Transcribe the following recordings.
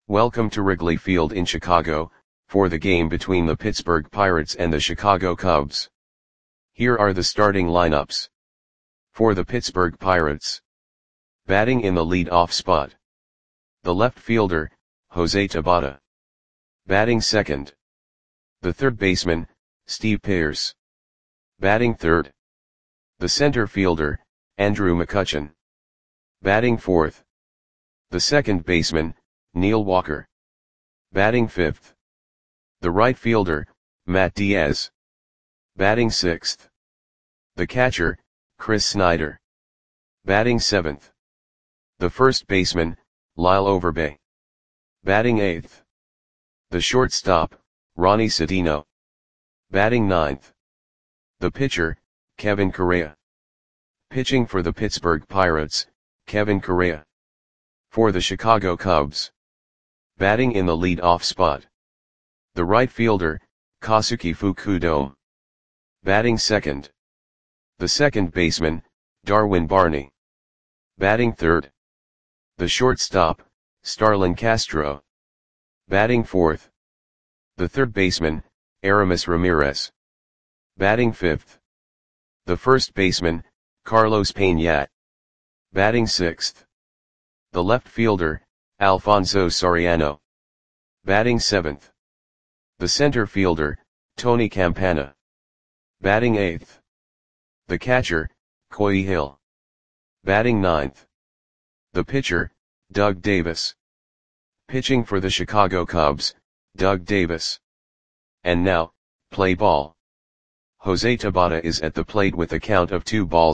Welcome to Wrigley Field in Chicago, for the game between the Pittsburgh Pirates and the Chicago Cubs. Here are the starting lineups. For the Pittsburgh Pirates. Batting in the lead-off spot. The left fielder, Jose Tabata. Batting second. The third baseman, Steve Pearce. Batting third. The center fielder, Andrew McCutchen. Batting fourth. The second baseman, Neil Walker. Batting fifth. The right fielder, Matt Diaz. Batting sixth. The catcher, Chris Snyder. Batting seventh. The first baseman, Lyle Overbay. Batting eighth. The shortstop, Ronnie Sedino. Batting ninth. The pitcher, Kevin Correa. Pitching for the Pittsburgh Pirates, Kevin Correa. For the Chicago Cubs. Batting in the lead-off spot. The right fielder, Kazuki Fukudome. Batting second. The second baseman, Darwin Barney. Batting third. The shortstop, Starlin Castro. Batting fourth. The third baseman, Aramis Ramirez. Batting fifth. The first baseman, Carlos Peña. Batting sixth. The left fielder, Alfonso Soriano. Batting seventh. The center fielder, Tony Campana. Batting eighth. The catcher, Coy Hill. Batting ninth. The pitcher, Doug Davis. Pitching for the Chicago Cubs, Doug Davis. And now, play ball. Jose Tabata is at the plate with a count of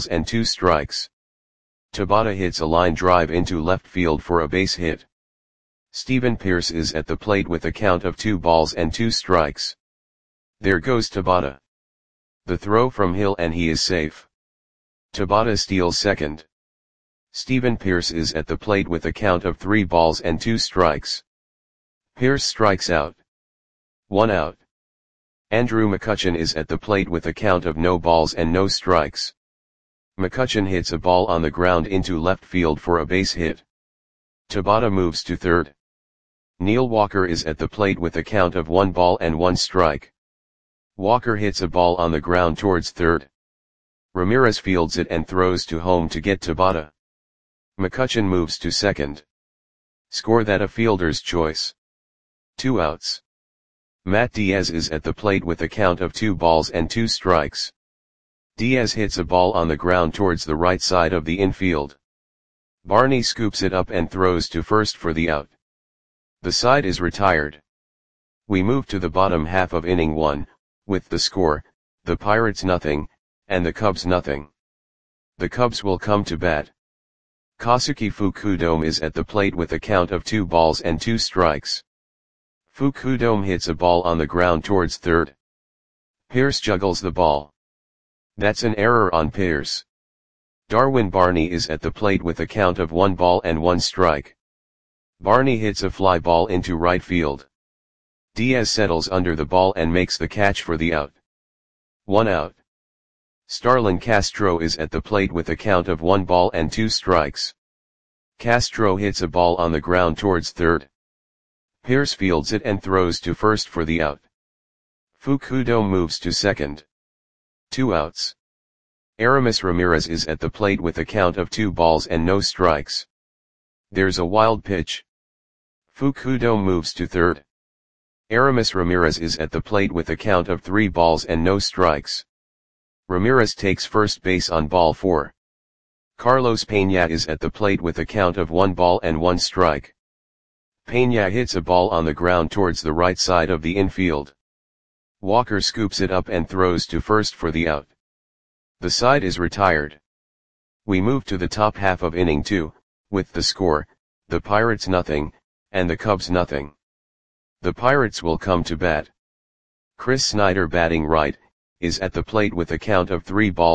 2-2. Tabata hits a line drive into left field for a base hit. Steven Pearce is at the plate with a count of 2-2. There goes Tabata. The throw from Hill and he is safe. Tabata steals second. Steven Pearce is at the plate with a count of 3-2. Pearce strikes out. 1 out. Andrew McCutchen is at the plate with a count of no balls and no strikes. McCutchen hits a ball on the ground into left field for a base hit. Tabata moves to third. Neil Walker is at the plate with a count of 1-1 strike. Walker hits a ball on the ground towards third. Ramirez fields it and throws to home to get Tabata. McCutchen moves to second. Score that a fielder's choice. 2 outs. Matt Diaz is at the plate with a count of 2-2. Diaz hits a ball on the ground towards the right side of the infield. Barney scoops it up and throws to first for the out. The side is retired. We move to the bottom half of inning 1, with the score, the Pirates nothing, and the Cubs nothing. The Cubs will come to bat. Kazuki Fukudome is at the plate with a count of 2-2. Fukudome hits a ball on the ground towards third. Pearce juggles the ball. That's an error on Pearce. Darwin Barney is at the plate with a count of 1-1. Barney hits a fly ball into right field. Diaz settles under the ball and makes the catch for the out. 1 out. Starlin Castro is at the plate with a count of 1-2. Castro hits a ball on the ground towards third. Pearce fields it and throws to first for the out. Fukudome moves to second. 2 outs. Aramis Ramirez is at the plate with a count of 2-0. There's a wild pitch. Fukudome moves to third. Aramis Ramirez is at the plate with a count of 3-0. Ramirez takes first base on ball 4. Carlos Peña is at the plate with a count of 1-1. Peña hits a ball on the ground towards the right side of the infield. Walker scoops it up and throws to first for the out. The side is retired. We move to the top half of inning 2, with the score, the Pirates nothing, and the Cubs nothing. The Pirates will come to bat. Chris Snyder batting right, is at the plate with a count of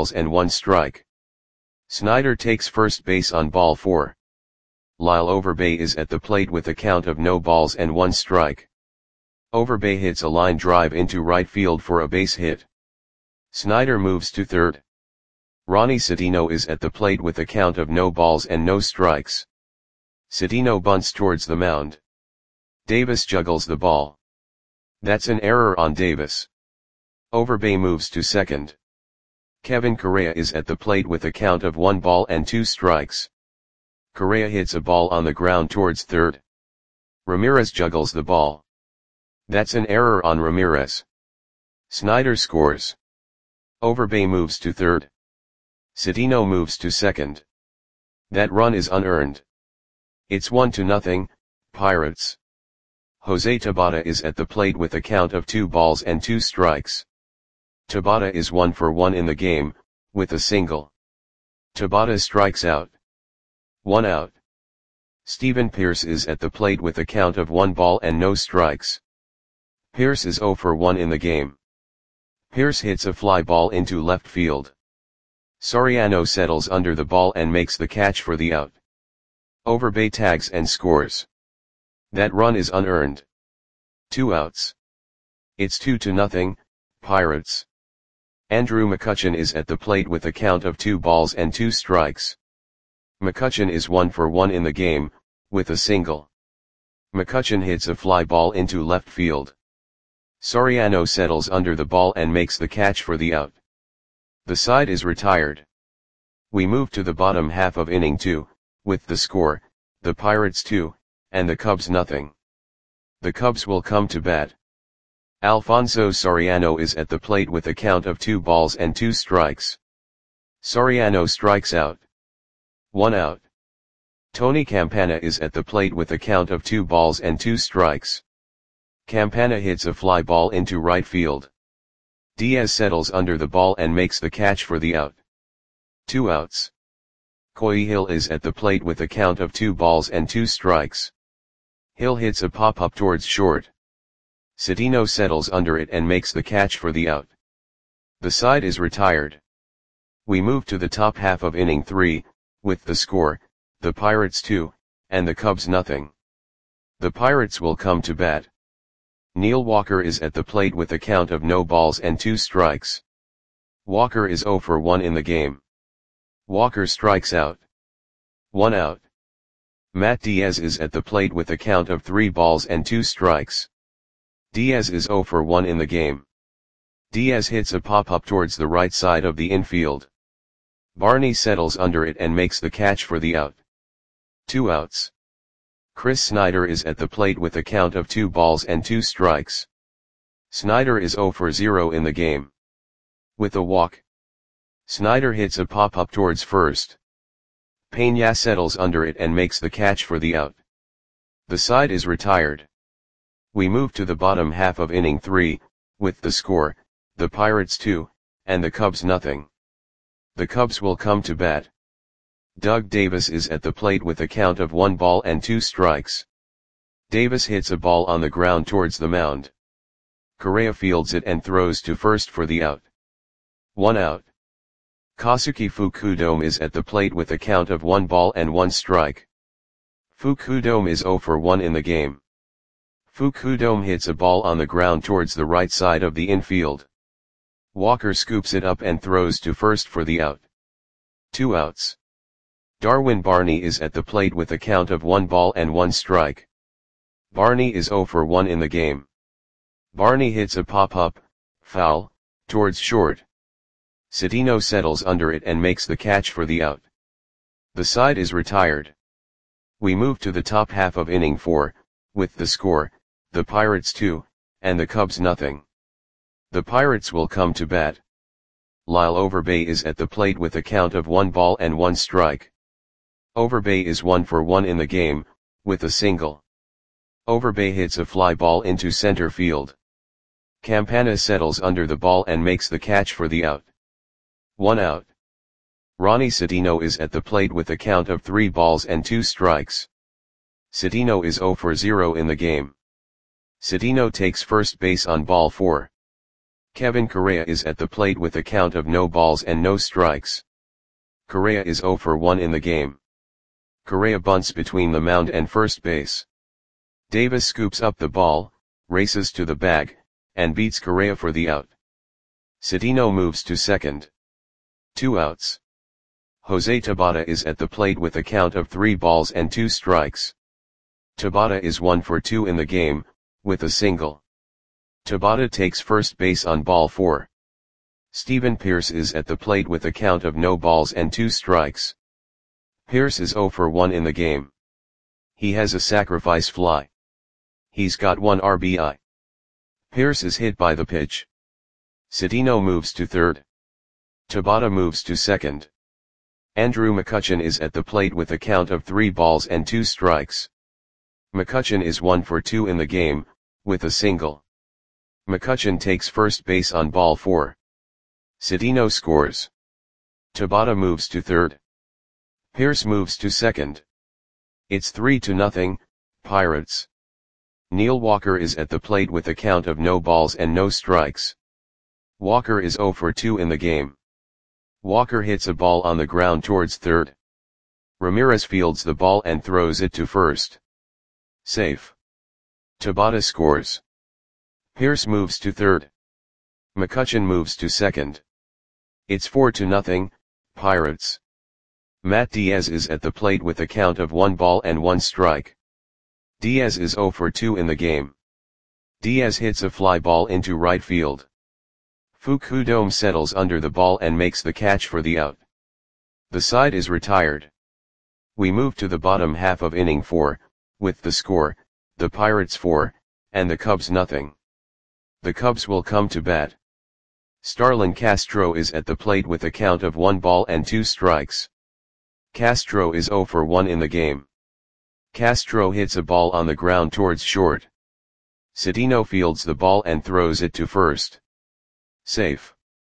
3-1. Snyder takes first base on ball 4. Lyle Overbay is at the plate with a count of no balls and 1 strike. Overbay hits a line drive into right field for a base hit. Snyder moves to third. Ronnie Sedino is at the plate with a count of no balls and no strikes. Sedino bunts towards the mound. Davis juggles the ball. That's an error on Davis. Overbay moves to second. Kevin Correa is at the plate with a count of 1 ball and 2 strikes. Correa hits a ball on the ground towards third. Ramirez juggles the ball. That's an error on Ramirez. Snider scores. Overbay moves to third. Cedeno moves to second. That run is unearned. It's 1-0, Pirates. Jose Tabata is at the plate with a count of 2 balls and 2 strikes. Tabata is 1 for 1 in the game, with a single. Tabata strikes out. 1 out. Steven Pearce is at the plate with a count of 1 ball and no strikes. Pearce is 0 for 1 in the game. Pearce hits a fly ball into left field. Soriano settles under the ball and makes the catch for the out. Overbay tags and scores. That run is unearned. 2 outs. It's 2-0, Pirates. Andrew McCutchen is at the plate with a count of 2 balls and 2 strikes. McCutchen is 1 for 1 in the game, with a single. McCutchen hits a fly ball into left field. Soriano settles under the ball and makes the catch for the out. The side is retired. We move to the bottom half of inning 2, with the score, the Pirates 2, and the Cubs nothing. The Cubs will come to bat. Alfonso Soriano is at the plate with a count of 2 balls and 2 strikes. Soriano strikes out. 1 out. Tony Campana is at the plate with a count of 2 balls and 2 strikes. Campana hits a fly ball into right field. Diaz settles under the ball and makes the catch for the out. 2 outs. Coy Hill is at the plate with a count of 2 balls and 2 strikes. Hill hits a pop-up towards short. Cedeno settles under it and makes the catch for the out. The side is retired. We move to the top half of inning 3, with the score, the Pirates 2, and the Cubs nothing. The Pirates will come to bat. Neil Walker is at the plate with a count of no balls and 2 strikes. Walker is 0 for 1 in the game. Walker strikes out. 1 out. Matt Diaz is at the plate with a count of 3 balls and 2 strikes. Diaz is 0 for 1 in the game. Diaz hits a pop-up towards the right side of the infield. Barney settles under it and makes the catch for the out. 2 outs. Chris Snider is at the plate with a count of 2 balls and 2 strikes. Snider is 0 for 0 in the game. With a walk. Snider hits a pop-up towards first. Peña settles under it and makes the catch for the out. The side is retired. We move to the bottom half of inning 3, with the score, the Pirates 2, and the Cubs nothing. The Cubs will come to bat. Doug Davis is at the plate with a count of 1 ball and 2 strikes. Davis hits a ball on the ground towards the mound. Correa fields it and throws to first for the out. 1 out. Kazuki Fukudome is at the plate with a count of 1 ball and 1 strike. Fukudome is 0 for 1 in the game. Fukudome hits a ball on the ground towards the right side of the infield. Walker scoops it up and throws to first for the out. 2 outs. Darwin Barney is at the plate with a count of 1 ball and 1 strike. Barney is 0 for 1 in the game. Barney hits a pop-up, foul, towards short. Cedeno settles under it and makes the catch for the out. The side is retired. We move to the top half of inning 4, with the score, the Pirates 2, and the Cubs nothing. The Pirates will come to bat. Lyle Overbay is at the plate with a count of 1 ball and 1 strike. Overbay is 1 for 1 in the game, with a single. Overbay hits a fly ball into center field. Campana settles under the ball and makes the catch for the out. 1 out. Ronnie Cedeno is at the plate with a count of 3 balls and 2 strikes. Cedeno is 0 for 0 in the game. Cedeno takes first base on ball 4. Kevin Correa is at the plate with a count of no balls and no strikes. Correa is 0 for 1 in the game. Correa bunts between the mound and first base. Davis scoops up the ball, races to the bag, and beats Correa for the out. Cedeno moves to second. 2 outs. Jose Tabata is at the plate with a count of 3 balls and 2 strikes. Tabata is 1 for 2 in the game, with a single. Tabata takes first base on ball 4. Steven Pearce is at the plate with a count of no balls and 2 strikes. Pearce is 0 for 1 in the game. He has a sacrifice fly. He's got 1 RBI. Pearce is hit by the pitch. Cedeno moves to third. Tabata moves to second. Andrew McCutchen is at the plate with a count of 3 balls and 2 strikes. McCutchen is 1 for 2 in the game, with a single. McCutchen takes first base on ball 4. Cedeno scores. Tabata moves to third. Pearce moves to second. It's 3-0, Pirates. Neil Walker is at the plate with a count of no balls and no strikes. Walker is 0 for 2 in the game. Walker hits a ball on the ground towards third. Ramirez fields the ball and throws it to first. Safe. Tabata scores. Pearce moves to third. McCutchen moves to second. It's 4-0, Pirates. Matt Diaz is at the plate with a count of 1 ball and 1 strike. Diaz is 0 for 2 in the game. Diaz hits a fly ball into right field. Fukudome settles under the ball and makes the catch for the out. The side is retired. We move to the bottom half of inning 4, with the score, the Pirates 4, and the Cubs nothing. The Cubs will come to bat. Starlin Castro is at the plate with a count of 1 ball and 2 strikes. Castro is 0 for 1 in the game. Castro hits a ball on the ground towards short. Cedeno fields the ball and throws it to first. Safe.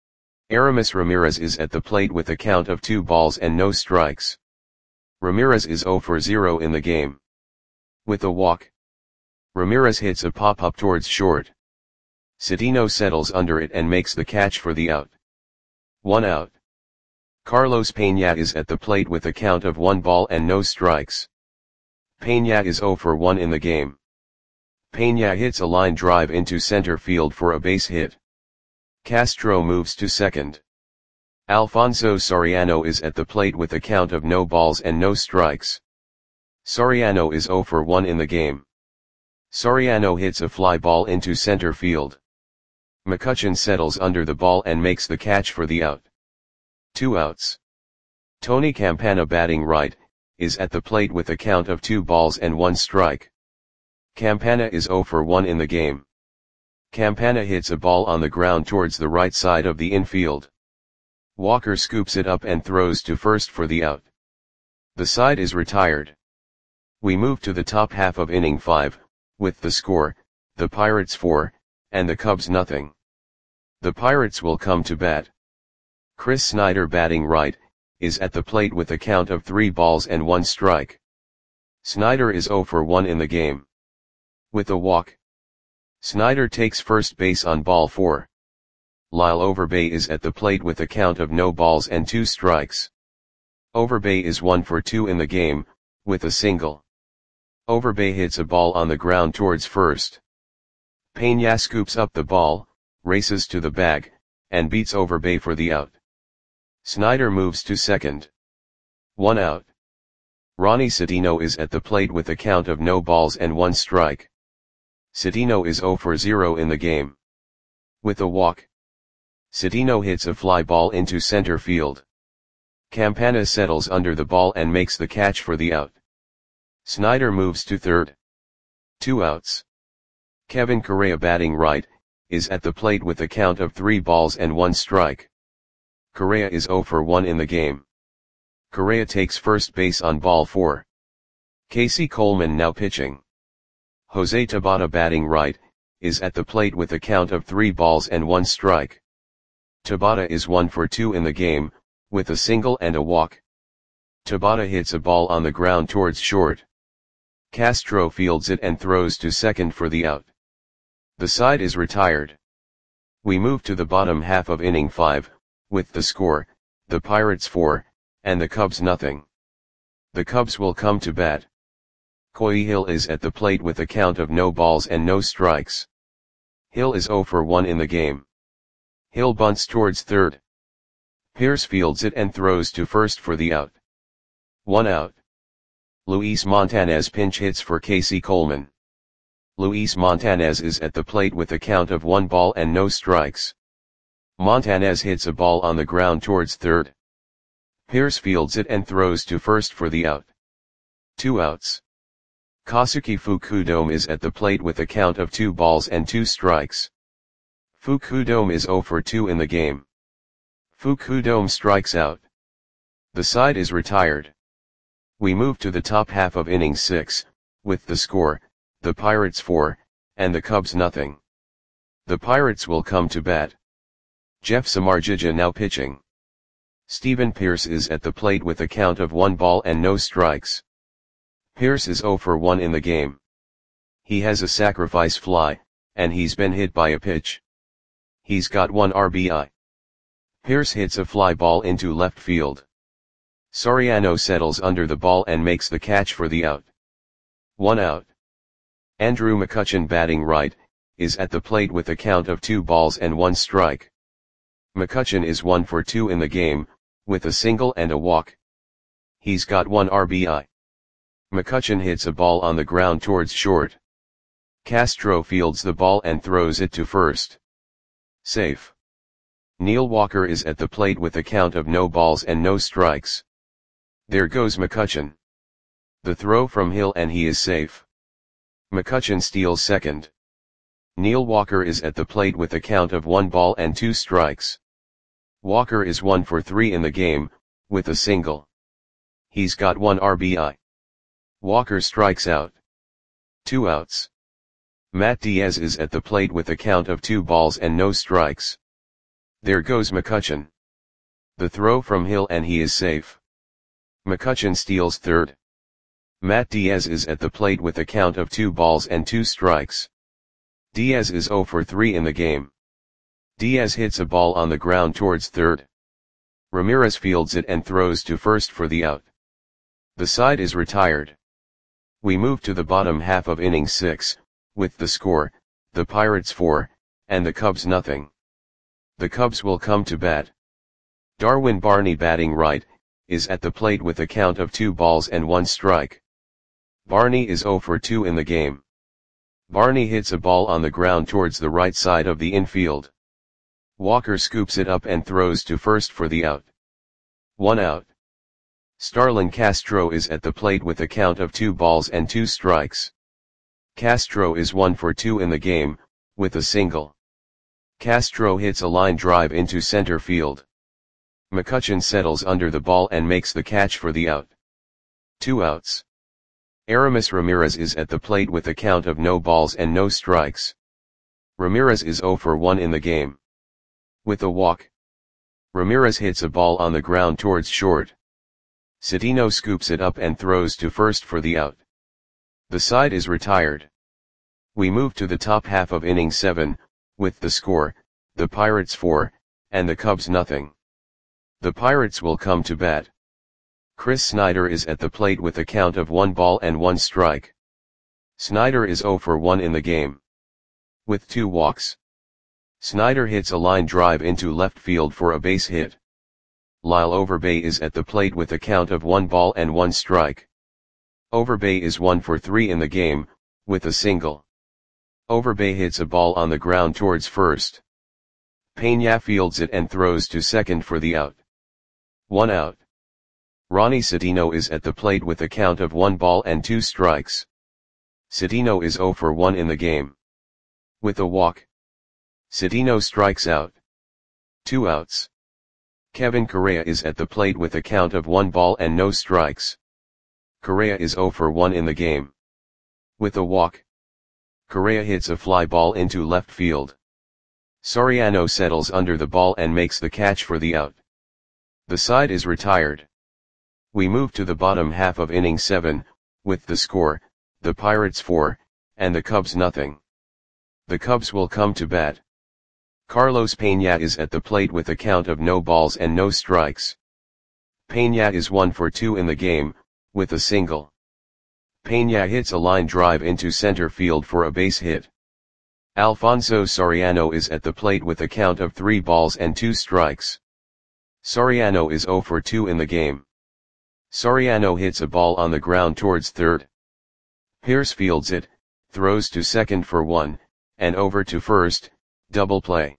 Aramis Ramirez is at the plate with a count of 2 balls and no strikes. Ramirez is 0 for 0 in the game. With a walk. Ramirez hits a pop-up towards short. Cedeno settles under it and makes the catch for the out. 1 out. Carlos Peña is at the plate with a count of 1 ball and no strikes. Peña is 0 for 1 in the game. Peña hits a line drive into center field for a base hit. Castro moves to second. Alfonso Soriano is at the plate with a count of no balls and no strikes. Soriano is 0 for 1 in the game. Soriano hits a fly ball into center field. McCutchen settles under the ball and makes the catch for the out. 2 outs. Tony Campana batting right, is at the plate with a count of 2 balls and 1 strike. Campana is 0 for 1 in the game. Campana hits a ball on the ground towards the right side of the infield. Walker scoops it up and throws to first for the out. The side is retired. We move to the top half of inning 5, with the score, the Pirates 4, and the Cubs nothing. The Pirates will come to bat. Chris Snyder batting right, is at the plate with a count of 3 balls and 1 strike. Snyder is 0 for 1 in the game. With a walk. Snyder takes first base on ball 4. Lyle Overbay is at the plate with a count of no balls and 2 strikes. Overbay is 1 for 2 in the game, with a single. Overbay hits a ball on the ground towards first. Peña scoops up the ball, races to the bag, and beats Overbay for the out. Snyder moves to second. 1 out. Ronnie Cedeno is at the plate with a count of no balls and 1 strike. Cedeno is 0 for 0 in the game. With a walk. Cedeno hits a fly ball into center field. Campana settles under the ball and makes the catch for the out. Snyder moves to third. 2 outs. Kevin Correa batting right, is at the plate with a count of 3 balls and 1 strike. Correa is 0 for 1 in the game. Correa takes first base on ball 4. Casey Coleman now pitching. Jose Tabata batting right, is at the plate with a count of 3 balls and 1 strike. Tabata is 1 for 2 in the game, with a single and a walk. Tabata hits a ball on the ground towards short. Castro fields it and throws to second for the out. The side is retired. We move to the bottom half of inning 5, with the score, the Pirates 4, and the Cubs nothing. The Cubs will come to bat. Coy Hill is at the plate with a count of no balls and no strikes. Hill is 0 for 1 in the game. Hill bunts towards third. Pearce fields it and throws to first for the out. 1 out. Luis Montanez pinch hits for Casey Coleman. Luis Montanez is at the plate with a count of 1 ball and no strikes. Montanez hits a ball on the ground towards third. Pierce fields it and throws to first for the out. 2 outs. Kosuke Fukudome is at the plate with a count of 2 balls and 2 strikes. Fukudome is 0 for 2 in the game. Fukudome strikes out. The side is retired. We move to the top half of inning 6, with the score, the Pirates 4, and the Cubs nothing. The Pirates will come to bat. Jeff Samardzija now pitching. Steven Pearce is at the plate with a count of 1 ball and no strikes. Pearce is 0 for 1 in the game. He has a sacrifice fly, and he's been hit by a pitch. He's got 1 RBI. Pearce hits a fly ball into left field. Soriano settles under the ball and makes the catch for the out. 1 out. Andrew McCutchen batting right, is at the plate with a count of 2 balls and 1 strike. McCutchen is 1 for 2 in the game, with a single and a walk. He's got 1 RBI. McCutchen hits a ball on the ground towards short. Castro fields the ball and throws it to first. Safe. Neil Walker is at the plate with a count of no balls and no strikes. There goes McCutchen. The throw from Hill and he is safe. McCutchen steals second. Neil Walker is at the plate with a count of 1 ball and 2 strikes. Walker is 1 for 3 in the game, with a single. He's got 1 RBI. Walker strikes out. 2 outs. Matt Diaz is at the plate with a count of 2 balls and no strikes. There goes McCutchen. The throw from Hill and he is safe. McCutchen steals third. Matt Diaz is at the plate with a count of 2 balls and 2 strikes. Diaz is 0 for 3 in the game. Diaz hits a ball on the ground towards third. Ramirez fields it and throws to first for the out. The side is retired. We move to the bottom half of inning 6, with the score, the Pirates 4, and the Cubs nothing. The Cubs will come to bat. Darwin Barney batting right, is at the plate with a count of 2 balls and 1 strike. Barney is 0 for 2 in the game. Barney hits a ball on the ground towards the right side of the infield. Walker scoops it up and throws to first for the out. 1 out. Starlin Castro is at the plate with a count of 2 balls and 2 strikes. Castro is 1 for 2 in the game, with a single. Castro hits a line drive into center field. McCutchen settles under the ball and makes the catch for the out. 2 outs. Aramis Ramirez is at the plate with a count of no balls and no strikes. Ramirez is 0 for 1 in the game. With a walk. Ramirez hits a ball on the ground towards short. Cedeno scoops it up and throws to first for the out. The side is retired. We move to the top half of inning 7, with the score, the Pirates 4, and the Cubs nothing. The Pirates will come to bat. Chris Snyder is at the plate with a count of 1 ball and 1 strike. Snyder is 0 for 1 in the game. With 2 walks. Snyder hits a line drive into left field for a base hit. Lyle Overbay is at the plate with a count of 1 ball and 1 strike. Overbay is 1 for 3 in the game, with a single. Overbay hits a ball on the ground towards first. Peña fields it and throws to second for the out. 1 out. Ronnie Cedeno is at the plate with a count of 1 ball and 2 strikes. Cedeno is 0 for 1 in the game. With a walk. Cedeno strikes out. 2 outs. Kevin Correa is at the plate with a count of 1 ball and no strikes. Correa is 0 for 1 in the game. With a walk. Correa hits a fly ball into left field. Soriano settles under the ball and makes the catch for the out. The side is retired. We move to the bottom half of inning 7, with the score, the Pirates 4, and the Cubs nothing. The Cubs will come to bat. Carlos Peña is at the plate with a count of no balls and no strikes. Peña is 1 for 2 in the game, with a single. Peña hits a line drive into center field for a base hit. Alfonso Soriano is at the plate with a count of 3 balls and 2 strikes. Soriano is 0 for 2 in the game. Soriano hits a ball on the ground towards third. Pierce fields it, throws to second for 1, and over to first, double play.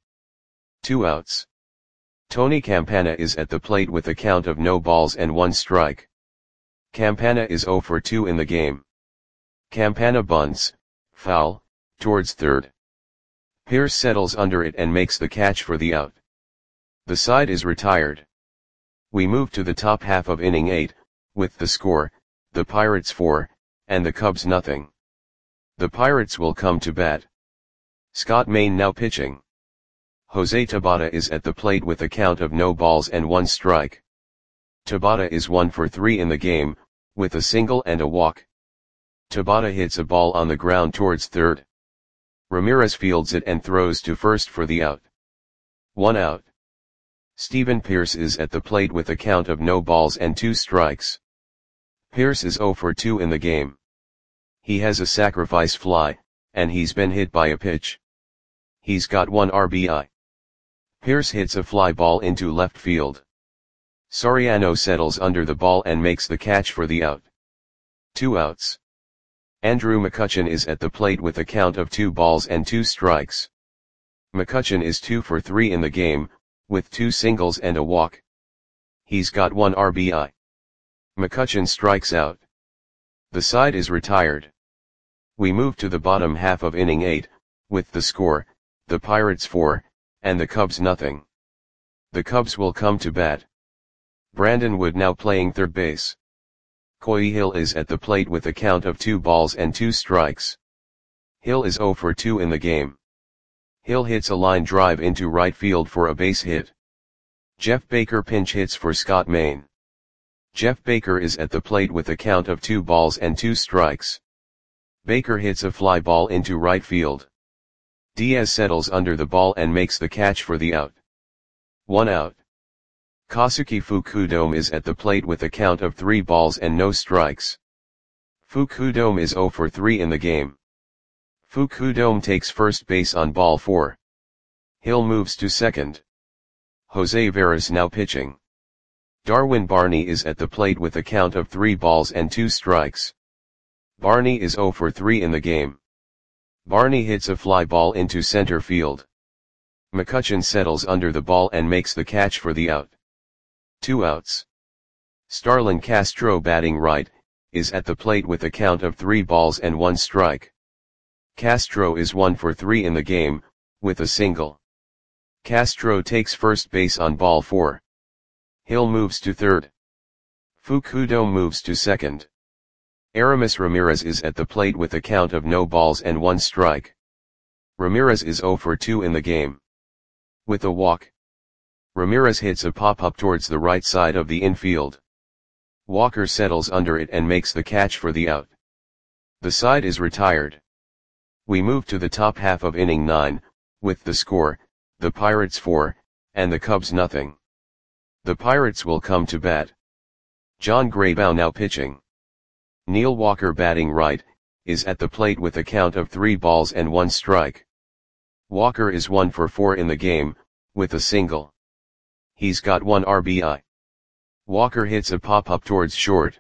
2 outs. Tony Campana is at the plate with a count of no balls and 1 strike. Campana is 0 for 2 in the game. Campana bunts, foul, towards third. Pierce settles under it and makes the catch for the out. The side is retired. We move to the top half of inning 8, with the score, the Pirates 4, and the Cubs nothing. The Pirates will come to bat. Scott Main now pitching. Jose Tabata is at the plate with a count of no balls and 1 strike. Tabata is 1 for 3 in the game, with a single and a walk. Tabata hits a ball on the ground towards third. Ramirez fields it and throws to first for the out. 1 out. Steven Pierce is at the plate with a count of no balls and 2 strikes. Pierce is 0 for 2 in the game. He has a sacrifice fly, and he's been hit by a pitch. He's got 1 RBI. Pierce hits a fly ball into left field. Soriano settles under the ball and makes the catch for the out. 2 outs. Andrew McCutchen is at the plate with a count of 2 balls and 2 strikes. McCutchen is 2 for 3 in the game, with 2 singles and a walk. He's got 1 RBI. McCutchen strikes out. The side is retired. We move to the bottom half of inning 8, with the score, the Pirates 4, and the Cubs nothing. The Cubs will come to bat. Brandon Wood now playing third base. Coy Hill is at the plate with a count of 2 balls and 2 strikes. Hill is 0 for 2 in the game. Hill hits a line drive into right field for a base hit. Jeff Baker pinch hits for Scott Main. Jeff Baker is at the plate with a count of 2 balls and 2 strikes. Baker hits a fly ball into right field. Diaz settles under the ball and makes the catch for the out. 1 out. Kazuki Fukudome is at the plate with a count of 3 balls and no strikes. Fukudome is 0 for 3 in the game. Fukudome takes first base on ball 4. Hill moves to second. Jose Veras now pitching. Darwin Barney is at the plate with a count of 3 balls and 2 strikes. Barney is 0 for 3 in the game. Barney hits a fly ball into center field. McCutchen settles under the ball and makes the catch for the out. 2 outs. Starlin Castro batting right, is at the plate with a count of 3 balls and 1 strike. Castro is 1 for 3 in the game, with a single. Castro takes first base on ball 4. Hill moves to third. Fukudome moves to second. Aramis Ramirez is at the plate with a count of no balls and 1 strike. Ramirez is 0 for 2 in the game. With a walk. Ramirez hits a pop-up towards the right side of the infield. Walker settles under it and makes the catch for the out. The side is retired. We move to the top half of inning 9, with the score, the Pirates 4, and the Cubs nothing. The Pirates will come to bat. John Graybow now pitching. Neil Walker batting right, is at the plate with a count of 3 balls and 1 strike. Walker is 1 for 4 in the game, with a single. He's got 1 RBI. Walker hits a pop-up towards short.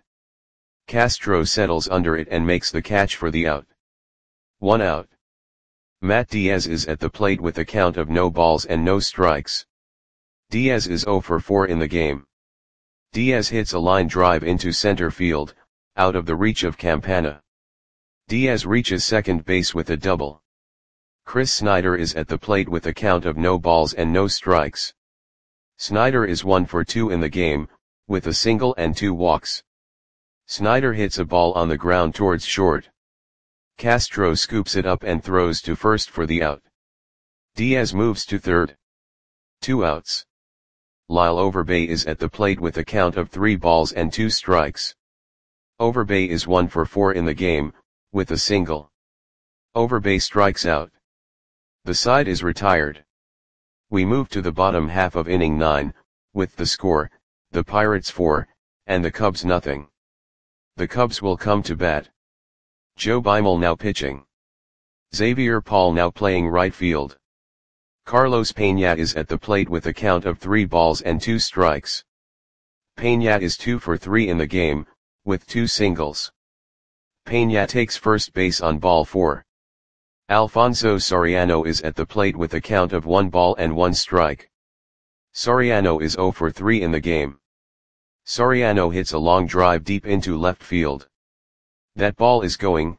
Castro settles under it and makes the catch for the out. 1 out. Matt Diaz is at the plate with a count of no balls and no strikes. Diaz is 0 for 4 in the game. Diaz hits a line drive into center field, out of the reach of Campana. Diaz reaches second base with a double. Chris Snyder is at the plate with a count of no balls and no strikes. Snyder is 1 for 2 in the game, with a single and 2 walks. Snyder hits a ball on the ground towards short. Castro scoops it up and throws to first for the out. Diaz moves to third. 2 outs. Lyle Overbay is at the plate with a count of 3 balls and 2 strikes. Overbay is 1 for 4 in the game, with a single. Overbay strikes out. The side is retired. We move to the bottom half of inning 9, with the score, the Pirates 4, and the Cubs nothing. The Cubs will come to bat. Joe Beimel now pitching. Xavier Paul now playing right field. Carlos Peña is at the plate with a count of 3 balls and 2 strikes. Peña is 2 for 3 in the game, with 2 singles. Peña takes first base on ball 4. Alfonso Soriano is at the plate with a count of 1 ball and 1 strike. Soriano is 0 for 3 in the game. Soriano hits a long drive deep into left field. That ball is gone.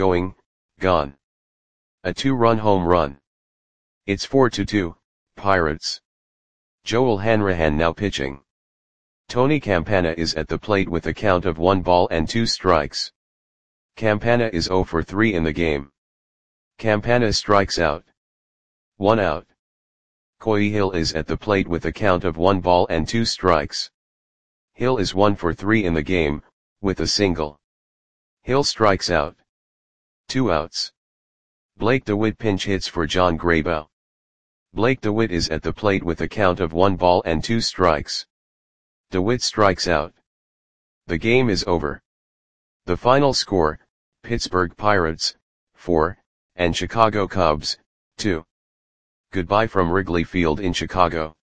A 2-run home run. It's 4-2, Pirates. Joel Hanrahan now pitching. Tony Campana is at the plate with a count of 1 ball and 2 strikes. Campana is 0 for 3 in the game. Campana strikes out. 1 out. Coy Hill is at the plate with a count of 1 ball and 2 strikes. Hill is 1 for 3 in the game, with a single. Hill strikes out. 2 outs. Blake DeWitt pinch hits for John Graybow. Blake DeWitt is at the plate with a count of 1 ball and 2 strikes. DeWitt strikes out. The game is over. The final score, Pittsburgh Pirates, 4, and Chicago Cubs, 2. Goodbye from Wrigley Field in Chicago.